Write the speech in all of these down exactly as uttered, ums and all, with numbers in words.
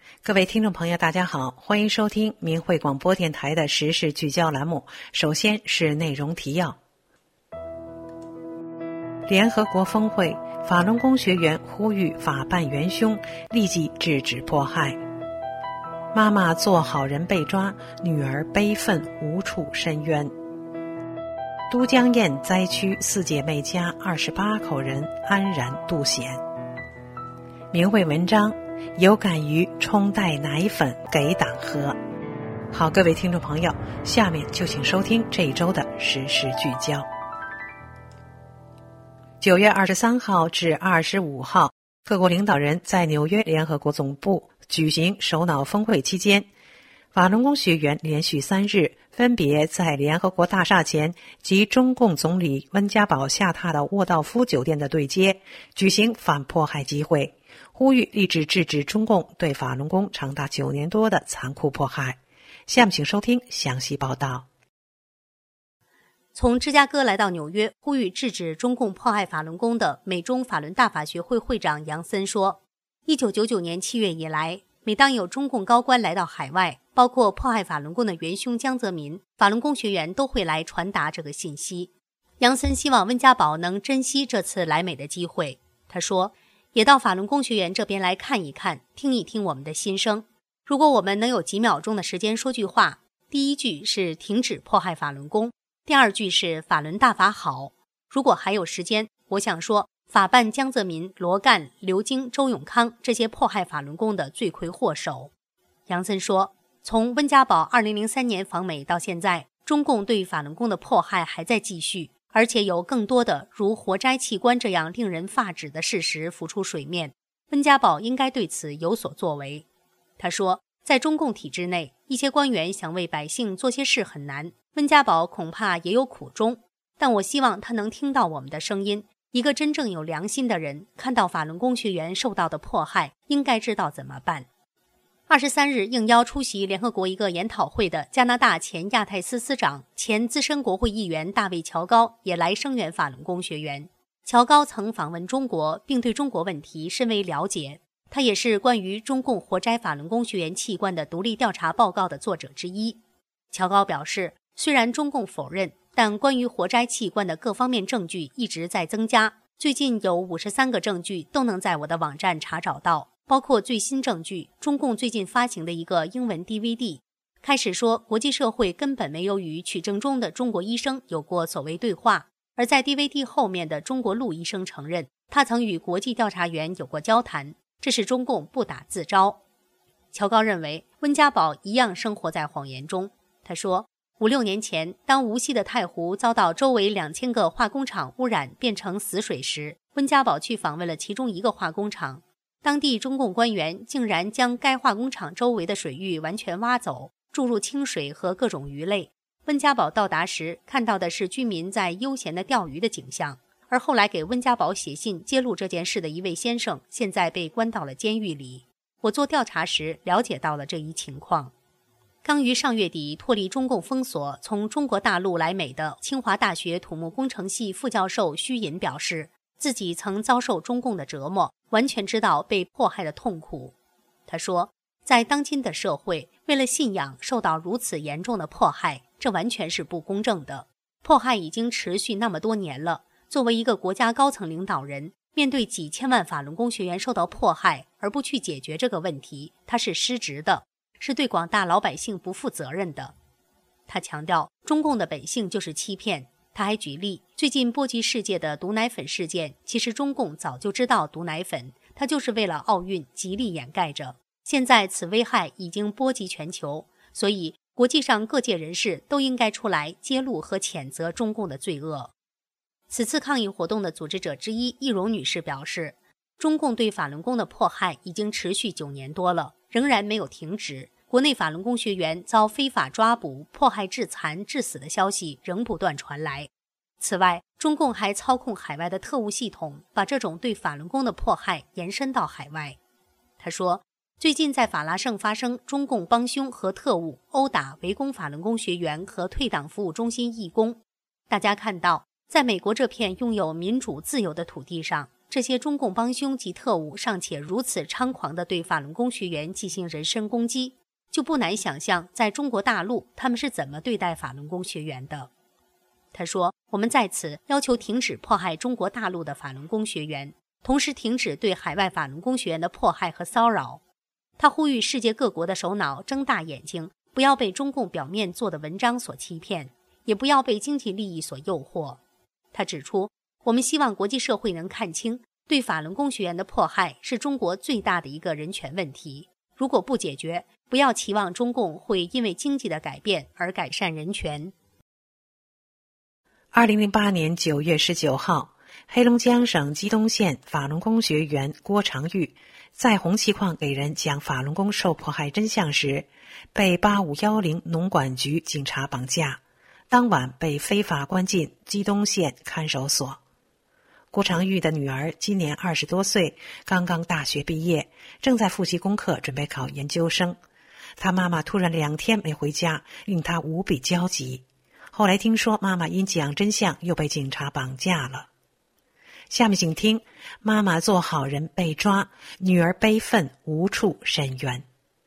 各位听众朋友大家好，欢迎收听明慧广播电台的时事聚焦栏目。首先是内容提要。联合国峰会，法轮功学员呼吁法办元凶，立即制止迫害。妈妈做好人被抓，女儿悲愤无处申冤。都江堰灾区四姐妹家二十八口人安然渡险。明慧文章，有感于冲带奶粉给党喝。好，各位听众朋友，下面就请收听这一周的时事聚焦。九月二十三号至二十五号，各国领导人在纽约联合国总部举行首脑峰会期间，法轮功学员连续三日分别在联合国大厦前及中共总理温家宝下榻的沃道夫酒店的对接举行反迫害集会，呼吁立即制止中共对法轮功长达九年多的残酷迫害。下面请收听详细报道。 从芝加哥来到纽约呼吁制止中共迫害法轮功的美中法轮大法学会会长杨森说，一九九九年七月以来，每当有中共高官来到海外，包括迫害法轮功的元凶江泽民，法轮功学员都会来传达这个信息。杨森希望温家宝能珍惜这次来美的机会。他说，也到法轮功学员这边来看一看，听一听我们的心声。如果我们能有几秒钟的时间说句话，第一句是停止迫害法轮功，第二句是法轮大法好。如果还有时间，我想说法办江泽民、罗干、刘京、周永康这些迫害法轮功的罪魁祸首。杨森说，从温家宝二零零三年访美到现在，中共对法轮功的迫害还在继续，而且有更多的如活摘器官这样令人发指的事实浮出水面。温家宝应该对此有所作为。他说，在中共体制内，一些官员想为百姓做些事很难，温家宝恐怕也有苦衷，但我希望他能听到我们的声音。一个真正有良心的人，看到法轮功学员受到的迫害，应该知道怎么办。二十三日应邀出席联合国一个研讨会的加拿大前亚太司司长、前资深国会议员大卫·乔高也来声援法轮功学员。乔高曾访问中国，并对中国问题深为了解。他也是关于中共活摘法轮功学员器官的独立调查报告的作者之一。乔高表示，虽然中共否认，但关于活摘器官的各方面证据一直在增加。最近有五十三个证据都能在我的网站查找到，包括最新证据，中共最近发行的一个英文 D V D。 开始说国际社会根本没有与取证中的中国医生有过所谓对话，而在 D V D 后面的中国陆医生承认，他曾与国际调查员有过交谈，这是中共不打自招。乔高认为温家宝一样生活在谎言中。他说，五六年前，当无锡的太湖遭到周围两千个化工厂污染变成死水时，温家宝去访问了其中一个化工厂。当地中共官员竟然将该化工厂周围的水域完全挖走，注入清水和各种鱼类。温家宝到达时看到的是居民在悠闲的钓鱼的景象，而后来给温家宝写信揭露这件事的一位先生现在被关到了监狱里。我做调查时了解到了这一情况。刚于上月底脱离中共封锁，从中国大陆来美的清华大学土木工程系副教授徐寅表示，自己曾遭受中共的折磨，完全知道被迫害的痛苦。他说，在当今的社会，为了信仰受到如此严重的迫害，这完全是不公正的。迫害已经持续那么多年了，作为一个国家高层领导人，面对几千万法轮功学员受到迫害而不去解决这个问题，他是失职的，是对广大老百姓不负责任的。他强调，中共的本性就是欺骗。他还举例，最近波及世界的毒奶粉事件，其实中共早就知道毒奶粉，他就是为了奥运极力掩盖着。现在此危害已经波及全球，所以国际上各界人士都应该出来揭露和谴责中共的罪恶。此次抗议活动的组织者之一易容女士表示，中共对法轮功的迫害已经持续九年多了，仍然没有停止。国内法轮功学员遭非法抓捕、迫害致残、致死的消息仍不断传来。此外，中共还操控海外的特务系统，把这种对法轮功的迫害延伸到海外。他说，最近在法拉盛发生中共帮凶和特务殴打围攻法轮功学员和退党服务中心义工。大家看到，在美国这片拥有民主自由的土地上， 这些中共帮凶及特务尚且如此猖狂地对法轮功学员进行人身攻击，就不难想象在中国大陆他们是怎么对待法轮功学员的。他说，我们在此要求停止迫害中国大陆的法轮功学员，同时停止对海外法轮功学员的迫害和骚扰。他呼吁世界各国的首脑睁大眼睛，不要被中共表面做的文章所欺骗，也不要被经济利益所诱惑。他指出，我们希望国际社会能看清，对法轮功学员的迫害是中国最大的一个人权问题。如果不解决，不要期望中共会因为经济的改变而改善人权。 二零零八年九月十九号，黑龙江省鸡东县法轮功学员郭长玉在红旗矿给人讲法轮功受迫害真相时，被八五一零农管局警察绑架，当晚被非法关进鸡东县看守所。郭长玉的女儿今年二十多岁，刚刚大学毕业，正在复习功课，准备考研究生。她妈妈突然两天没回家，令她无比焦急。后来听说妈妈因讲真相又被警察绑架了。下面请听妈妈做好人被抓，女儿悲愤无处申冤。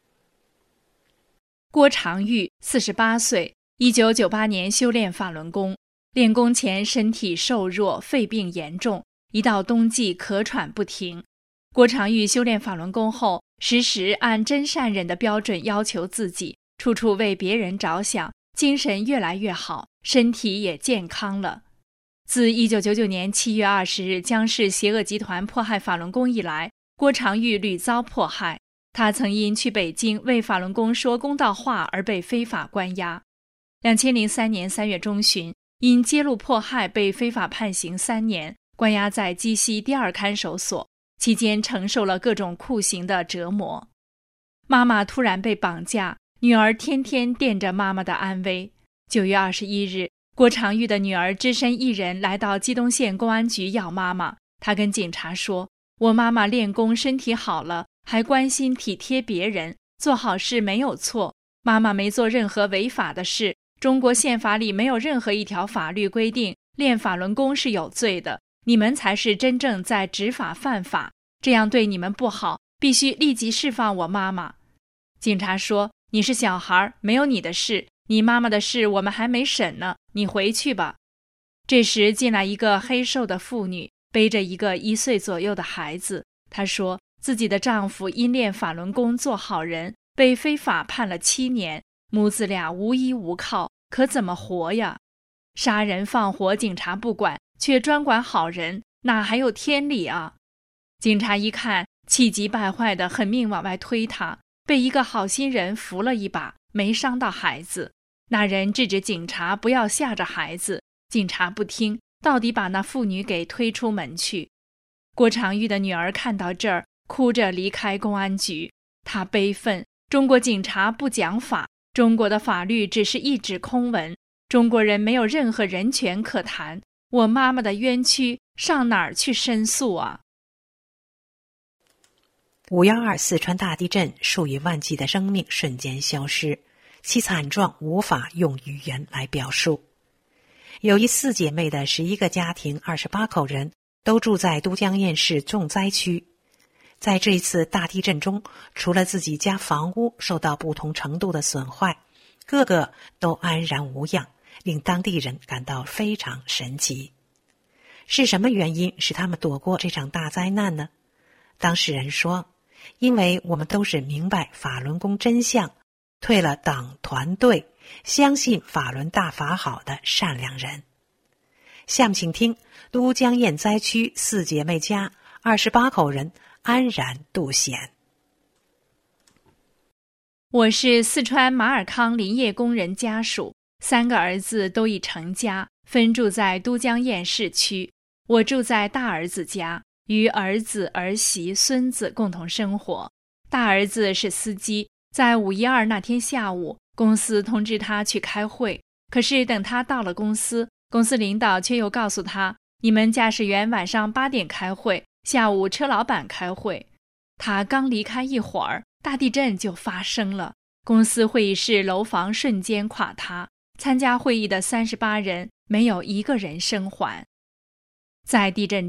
郭长玉四十八岁，一九九八年修炼法轮功，练功前身体瘦弱，肺病严重，一到冬季咳喘不停。郭长玉修炼法轮功后，时时按真善忍的标准要求自己，处处为别人着想，精神越来越好，身体也健康了。自一九九九年七月二十日江氏邪恶集团迫害法轮功以来，郭长玉屡遭迫害。他曾因去北京为法轮功说公道话而被非法关押。二零零三年三月中旬，因揭露迫害被非法判刑三年，关押在鸡西第二看守所，期间承受了各种酷刑的折磨。妈妈突然被绑架，女儿天天惦着妈妈的安危。九月二十一日，郭长玉的女儿只身一人来到鸡东县公安局要妈妈。她跟警察说，我妈妈练功身体好了，还关心体贴别人，做好事没有错，妈妈没做任何违法的事，中国宪法里没有任何一条法律规定练法轮功是有罪的，你们才是真正在执法犯法，这样对你们不好，必须立即释放我妈妈。警察说，你是小孩，没有你的事，你妈妈的事我们还没审呢，你回去吧。这时进来一个黑瘦的妇女，背着一个一岁左右的孩子。她说，自己的丈夫因练法轮功做好人，被非法判了七年，母子俩无依无靠，可怎么活呀？杀人放火警察不管，却专管好人，哪还有天理啊？警察一看，气急败坏的狠命往外推他，被一个好心人扶了一把，没伤到孩子。那人制止警察不要吓着孩子，警察不听，到底把那妇女给推出门去。郭长玉的女儿看到这儿，哭着离开公安局。她悲愤，中国警察不讲法，中国的法律只是一纸空文，中国人没有任何人权可谈，我妈妈的冤屈上哪儿去申诉啊？ 五幺二四川大地震，数以万计的生命瞬间消失，其惨状无法用语言来表述。有一四姐妹的十一个家庭，二十八口人，都住在都江堰市重灾区。在这一次大地震中，除了自己家房屋受到不同程度的损坏，个个都安然无恙，令当地人感到非常神奇。是什么原因使他们躲过这场大灾难呢？当事人说，因为我们都是明白法轮功真相，退了党团队，相信法轮大法好的善良人。下面请听都江堰灾区四姐妹家二十八口人安然渡险。 我是四川马尔康林业工人家属，三个儿子都已成家，分住在都江堰市区。我住在大儿子家，与儿子、儿媳、孙子共同生活。大儿子是司机，在五一二那天下午，公司通知他去开会，可是等他到了公司，公司领导却又告诉他，你们驾驶员晚上八点开会，下午车老板开会。他刚离开一会儿，大地震就发生了，公司会议室楼房瞬间垮塌，参加会议的三十八人没有一个人生还。在地震中，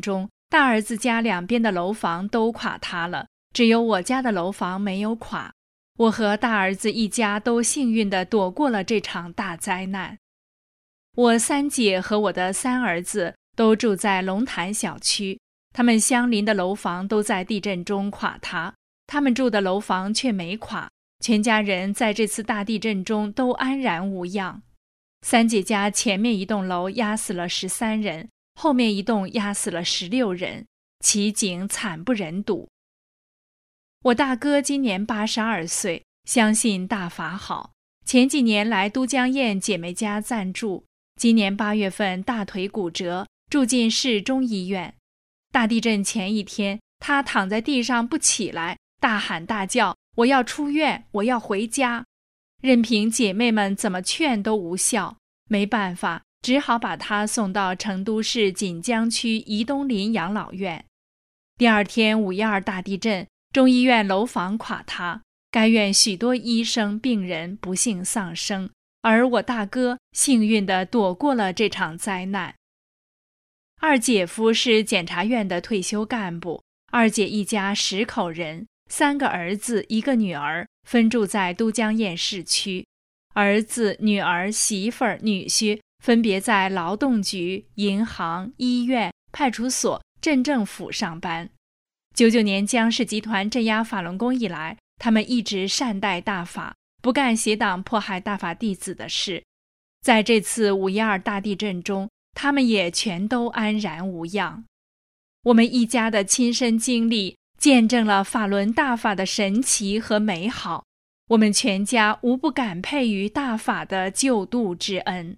大儿子家两边的楼房都垮塌了，只有我家的楼房没有垮。我和大儿子一家都幸运地躲过了这场大灾难。我三姐和我的三儿子都住在龙潭小区，他们相邻的楼房都在地震中垮塌，他们住的楼房却没垮，全家人在这次大地震中都安然无恙。三姐家前面一栋楼压死了十三人，后面一栋压死了十六人，奇景惨不忍睹。我大哥今年八十二岁，相信大法好，前几年来都江堰姐妹家暂住，今年八月份大腿骨折，住进市中医院。大地震前一天，他躺在地上不起来，大喊大叫，我要出院，我要回家。任凭姐妹们怎么劝都无效，没办法，只好把他送到成都市锦江区怡东林养老院。第二天五一二大地震，中医院楼房垮塌，该院许多医生病人不幸丧生，而我大哥幸运地躲过了这场灾难。二姐夫是检察院的退休干部，二姐一家十口人，三个儿子一个女儿，分住在都江堰市区。儿子、女儿、媳妇儿、女婿分别在劳动局、银行、医院、派出所、镇政府上班。九九年江氏集团镇压法轮功以来，他们一直善待大法，不干邪党迫害大法弟子的事。在这次五一二大地震中，他们也全都安然无恙。我们一家的亲身经历，见证了法轮大法的神奇和美好，我们全家无不感佩于大法的救度之恩。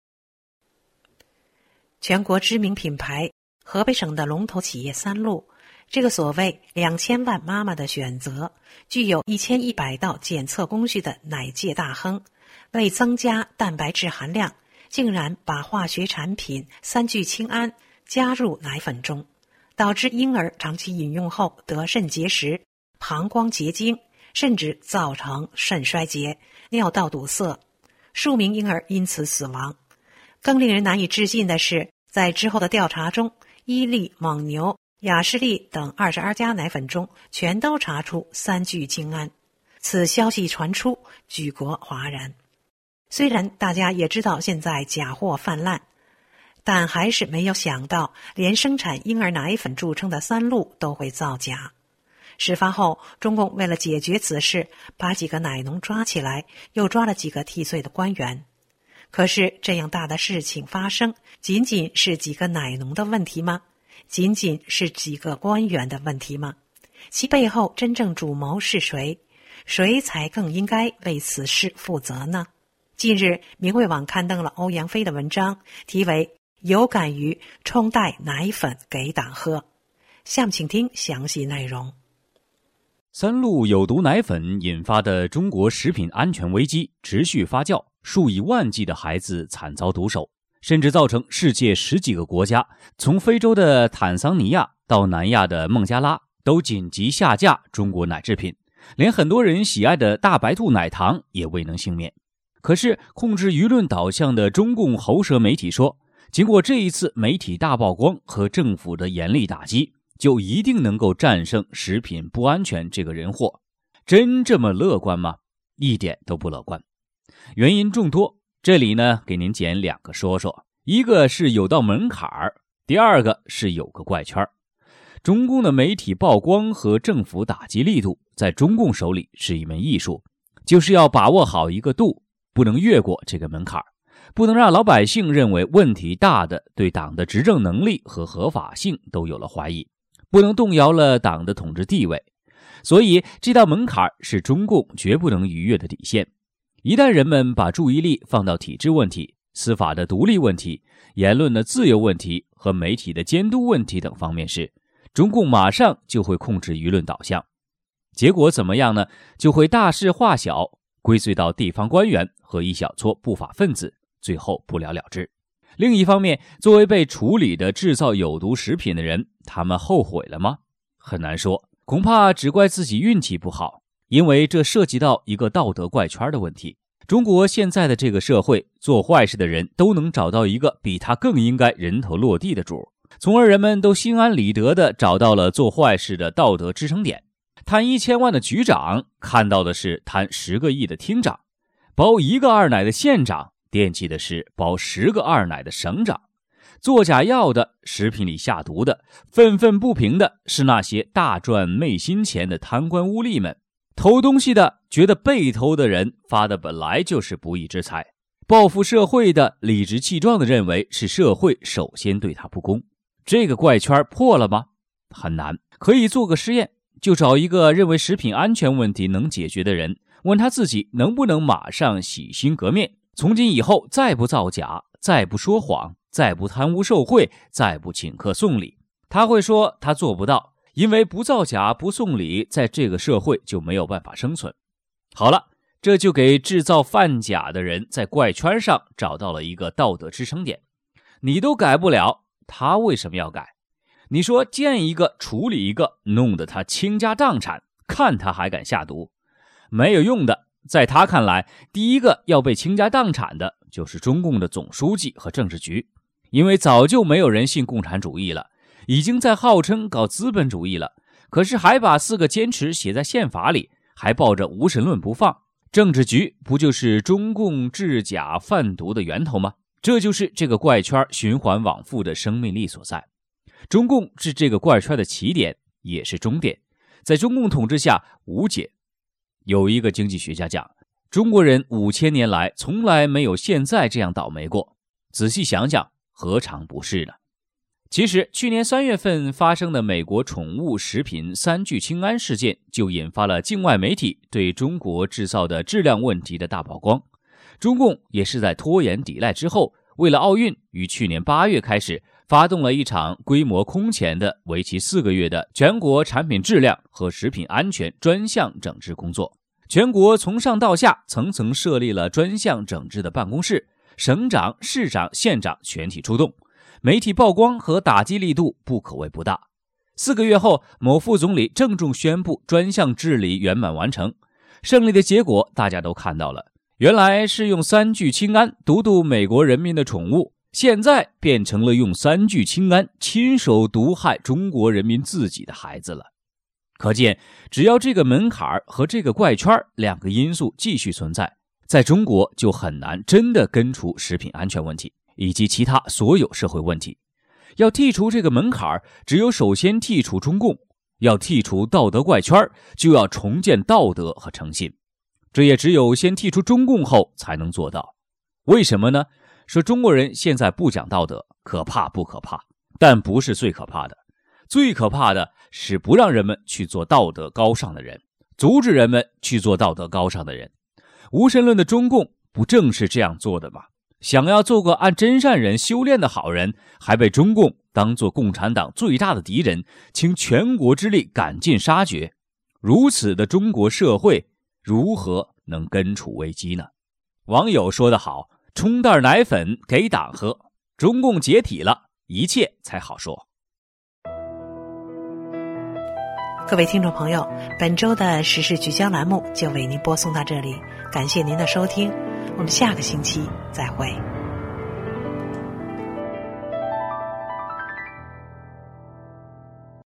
全国知名品牌河北省的龙头企业三鹿，这个所谓两千万妈妈的选择，具有一千一百道检测工序的奶界大亨，为增加蛋白质含量，竟然把化学产品三聚氰胺加入奶粉中，导致婴儿长期饮用后得肾结石、膀胱结晶，甚至造成肾衰竭、尿道堵塞，数名婴儿因此死亡。更令人难以置信的是，在之后的调查中，伊利、蒙牛、雅士利等二十二家奶粉中全都查出三聚氰胺。此消息传出，举国哗然。虽然大家也知道现在假货泛滥，但还是没有想到连生产婴儿奶粉著称的三鹿都会造假。事发后，中共为了解决此事，把几个奶农抓起来，又抓了几个替罪的官员。可是这样大的事情发生，仅仅是几个奶农的问题吗？仅仅是几个官员的问题吗？其背后真正主谋是谁？谁才更应该为此事负责呢？近日，明慧网刊登了欧阳飞的文章，题为《有感于冲带奶粉给党喝》。下面请听详细内容。 三鹿有毒奶粉引发的中国食品安全危机持续发酵，数以万计的孩子惨遭毒手，甚至造成世界十几个国家，从非洲的坦桑尼亚到南亚的孟加拉，都紧急下架中国奶制品，连很多人喜爱的大白兔奶糖也未能幸免。可是控制舆论导向的中共喉舌媒体说，经过这一次媒体大曝光和政府的严厉打击，就一定能够战胜食品不安全这个人祸。真这么乐观吗？一点都不乐观。原因众多，这里呢给您捡两个说说。一个是有道门槛儿，第二个是有个怪圈。中共的媒体曝光和政府打击力度，在中共手里是一门艺术，就是要把握好一个度，不能越过这个门槛，不能让老百姓认为问题大的对党的执政能力和合法性都有了怀疑，不能动摇了党的统治地位。所以这道门槛是中共绝不能逾越的底线。一旦人们把注意力放到体制问题、司法的独立问题、言论的自由问题和媒体的监督问题等方面时，中共马上就会控制舆论导向。结果怎么样呢？就会大事化小，归罪到地方官员和一小撮不法分子，最后不了了之。另一方面，作为被处理的制造有毒食品的人，他们后悔了吗？很难说，恐怕只怪自己运气不好，因为这涉及到一个道德怪圈的问题。中国现在的这个社会，做坏事的人都能找到一个比他更应该人头落地的主， 从而人们都心安理得地找到了做坏事的道德支撑点。贪一千万的局长看到的是贪十个亿的厅长，包一个二奶的县长惦记的是包十个二奶的省长，做假药的、食品里下毒的、愤愤不平的是那些大赚昧心钱的贪官污吏们，偷东西的觉得被偷的人发的本来就是不义之财，报复社会的理直气壮地认为是社会首先对他不公。这个怪圈破了吗？很难。可以做个实验，就找一个认为食品安全问题能解决的人，问他自己能不能马上洗心革面，从今以后再不造假，再不说谎，再不贪污受贿，再不请客送礼。他会说他做不到，因为不造假不送礼，在这个社会就没有办法生存。好了，这就给制造贩假的人在怪圈上找到了一个道德支撑点。你都改不了，他为什么要改？你说见一个处理一个，弄得他倾家荡产，看他还敢下毒。没有用的，在他看来，第一个要被倾家荡产的就是中共的总书记和政治局，因为早就没有人信共产主义了，已经在号称搞资本主义了，可是还把四个坚持写在宪法里，还抱着无神论不放。政治局不就是中共制假贩毒的源头吗？这就是这个怪圈循环往复的生命力所在。中共是这个怪圈的起点，也是终点，在中共统治下无解。有一个经济学家讲，中国人五千年来从来没有现在这样倒霉过，仔细想想，何尝不是呢？其实去年三月份发生的美国宠物食品三聚氰胺事件，就引发了境外媒体对中国制造的质量问题的大曝光。中共也是在拖延抵赖之后，为了奥运，于去年八月开始发动了一场规模空前的为期四个月的全国产品质量和食品安全专项整治工作。全国从上到下层层设立了专项整治的办公室，省长、市长、县长全体出动，媒体曝光和打击力度不可谓不大。四个月后，某副总理郑重宣布专项治理圆满完成。胜利的结果大家都看到了，原来是用三聚氰胺毒毒美国人民的宠物，现在变成了用三聚氰胺亲手毒害中国人民自己的孩子了。可见，只要这个门槛和这个怪圈两个因素继续存在，在中国就很难真的根除食品安全问题以及其他所有社会问题。要剔除这个门槛，只有首先剔除中共；要剔除道德怪圈，就要重建道德和诚信。这也只有先剔除中共后才能做到。为什么呢？说中国人现在不讲道德，可怕不可怕？但不是最可怕的。最可怕的是不让人们去做道德高尚的人，阻止人们去做道德高尚的人。无神论的中共不正是这样做的吗？想要做个按真善人修炼的好人，还被中共当作共产党最大的敌人，倾全国之力赶尽杀绝。如此的中国社会，如何能根除危机呢？网友说得好，冲袋奶粉给党喝，中共解体了，一切才好说。 各位听众朋友，本周的时事聚焦栏目就为您播送到这里，感谢您的收听，我们下个星期再会。